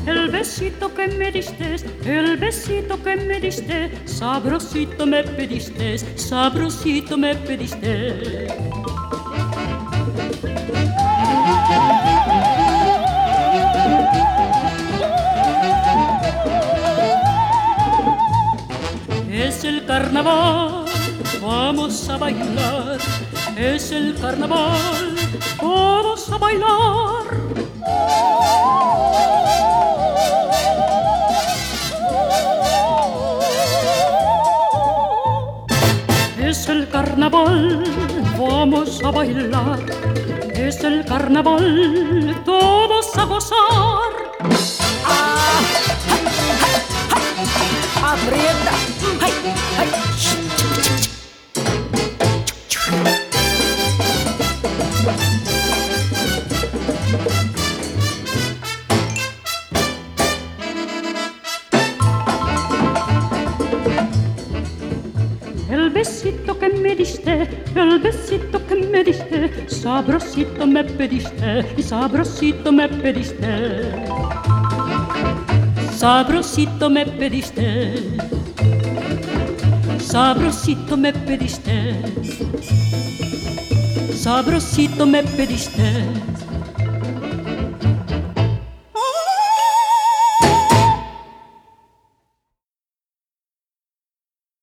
El besito que me diste, el besito que me diste, sabrosito me pediste, sabrosito me pediste. Es el carnaval, vamos a bailar. Es el carnaval, todos a bailar. Es el carnaval, vamos a bailar. Es el carnaval, todos a gozar. ¡Ah! ¡Ay, ay, ay! ¡Aprieta! ¡Ay, ay! El besito que me diste, el besito que me diste, sabrosito me pediste y sabrosito me pediste. Sabrosito me pediste, sabrosito me pediste, sabrosito me pediste.